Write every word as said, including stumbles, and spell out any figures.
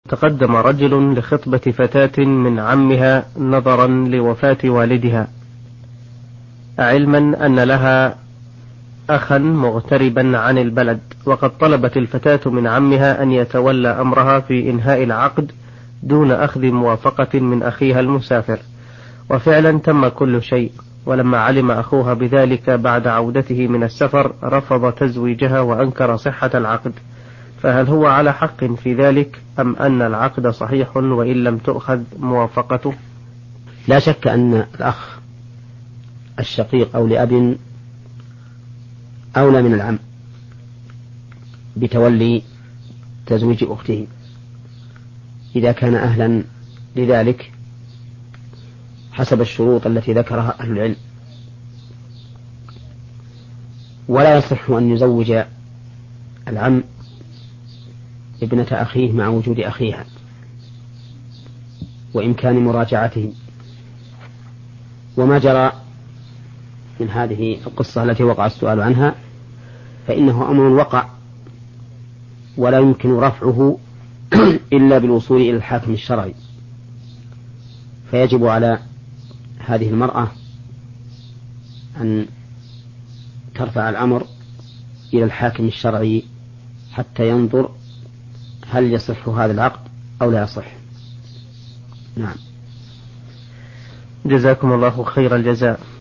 تقدم رجل لخطبة فتاة من عمها نظرا لوفاة والدها، علما أن لها أخا مغتربا عن البلد، وقد طلبت الفتاة من عمها أن يتولى أمرها في إنهاء العقد دون أخذ موافقة من أخيها المسافر. وفعلا تم كل شيء، ولما علم أخوها بذلك بعد عودته من السفر رفض تزويجها وأنكر صحة العقد، فهل هو على حق في ذلك أم أن العقد صحيح وإن لم تؤخذ موافقته؟ لا شك أن الأخ الشقيق أو لأب أولى من العم بتولي تزويج أخته إذا كان أهلا لذلك حسب الشروط التي ذكرها أهل العلم. ولا يصح أن يزوج العم ابنة أخيه مع وجود أخيها وإمكان مراجعته. وما جرى من هذه القصة التي وقع السؤال عنها فإنه أمر وقع ولا يمكن رفعه إلا بالوصول إلى الحاكم الشرعي، فيجب على هذه المرأة أن ترفع الأمر إلى الحاكم الشرعي حتى ينظر هل يصح هذا العقد أو لا يصح. نعم. جزاكم الله خير الجزاء.